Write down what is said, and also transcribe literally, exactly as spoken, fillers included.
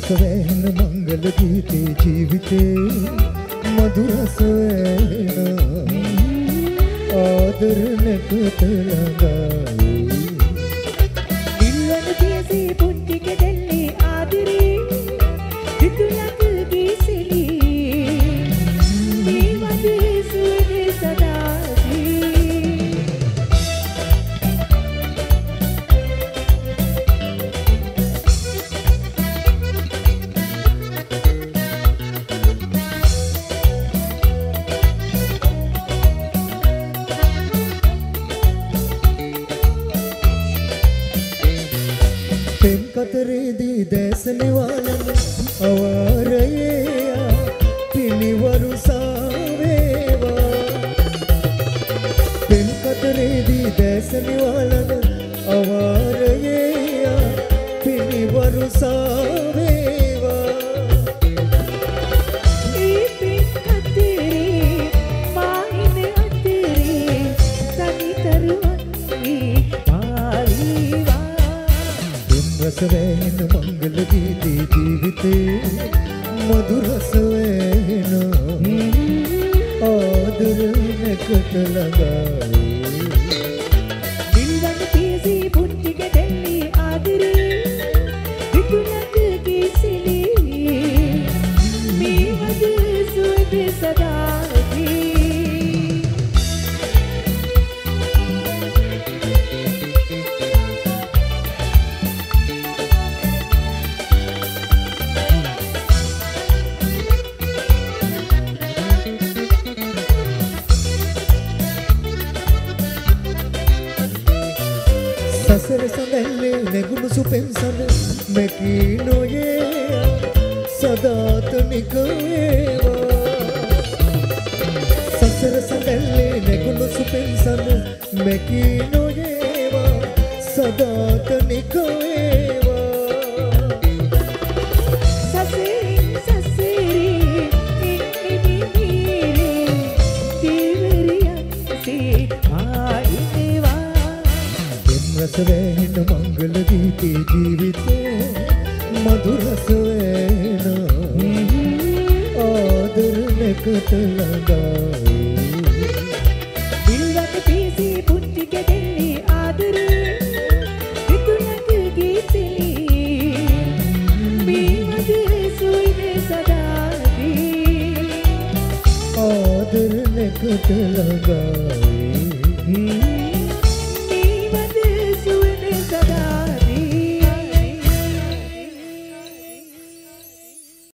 රස වැහෙන මංගල ගීතේ ජීවිතේ මధుරස වැහෙන ආදරණකට ළඟයි නිල්වන පියසේ පුංචි කෙදෙල්ලේ ආදරේ විදුලක් ගීසෙලි මේ වදේ සුවඳ සදාදී පෙම් කතරේදී දැසනේ වලන අවාරයේ පිළිවරු සාවේවා පෙම් කතරේදී දැසනේ වලන අවාරයේ පිළිවරු සාවේවා ඒ පෙම් කතරේ මායින අතරේ තනිකරුවන් වී පාලීවා රස වැහෙන මංගල ගීතේ ජීවිතේ මధుරස වැහෙන ආදරණකට ළඟයි නිල්වන පියසේ පුංචි කෙදෙල්ලේ ආදරේ විදුලක් ගීසෙලි මේ වදේ සුවඳ සදාදී සසර සඳල්ලේ නැගුණු සුපෙන්සන මෙකී නොයේ සදාතනික වේවා සසර සඳල්ලේ නැගුණු සුපෙන්සන මෙකී නොයේවා සදාතනික වේවා සසරින් සසරේ එන්නේ මිහිරේ තීවරියන්සේ ආයිවා රස වැහෙන මංගල ගීතේ ජීවිතේ මధుරස වැහෙන ආදරණකට ළඟයි නිල්වන පියසේ පුංචි කෙදෙල්ලේ ආදරේ විදුලක් ගීසෙලි මේ වදේ සුවඳ සදාදී ආදරණකට ළඟයි